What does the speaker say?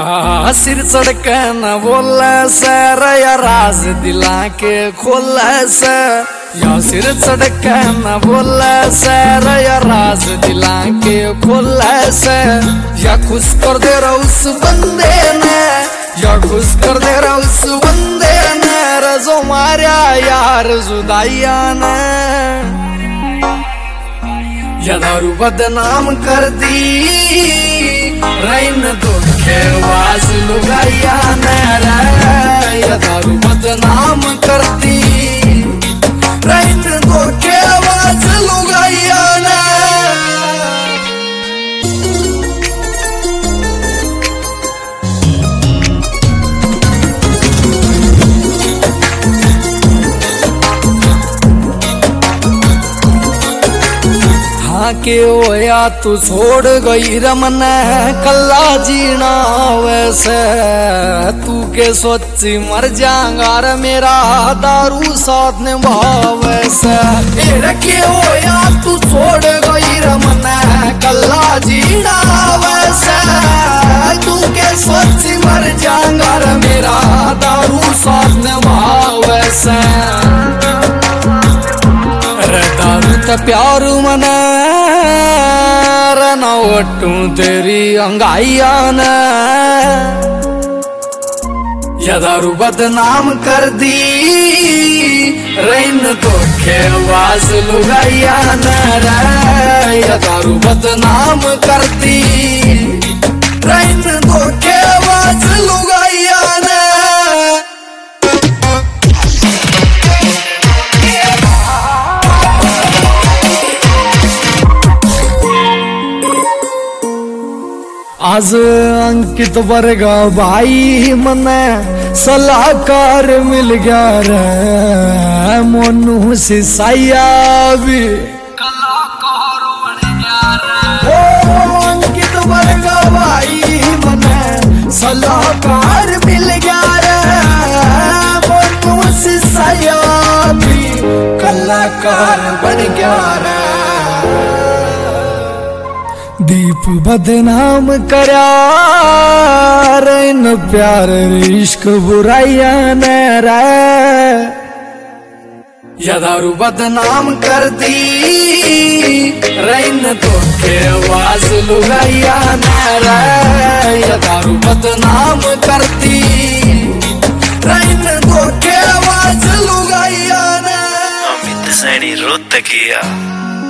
सिर चढ़क न बोल से या राज दिला के खोल से या सिर चढ़क न बोल से या राज दिला के खोल से या खुश कर दे रहा उस बंदे ने या खुश कर दे रहा उस बंदे ने रजो मारिया यार जुदाइया ने या दारू बदनाम कर दी रैन धोखेबाज लुगाइया ने या दारू बदनाम कर दी रैन धोखेबाज लुगाइया ने। के होया तू छोड़ गई रमन कल्ला जीना वैसे तू के सोची मर जाऊंगा रे मेरा दारू साथ निभाव वैसे के होया तू छोड़ गई रमन कल्ला जीना वैसे तू के सोची मर जाऊंगा रे मेरा दारू साथ निभाव वैसे दारू तो प्यार मना रना ओटू तेरी अंगाइया ने या दारू बदनाम कर दी रैन धोखेबाज लुगाइया ने या दारू बदनाम कर दी रैन धोखेबाज लुगाइया ने। आज अंकित वर्गा भाई मने सलाहकार मिल गया रे मोनू सिसाइया भी कलाकार बन गया रे अंकित वर्गा भाई मने सलाहकार मिल गया रे मोनू सिसाइया भी कलाकार बन गया रे। दीप बदनाम करा रैन प्यार इश्क बुराइया ने या दारू बदनाम कर दी रैन धोखेबाज लुगाइया ने या दारू बदनाम कर दी रैन धोखेबाज लुगाइया ने। अमित सैनी रोहतकिया।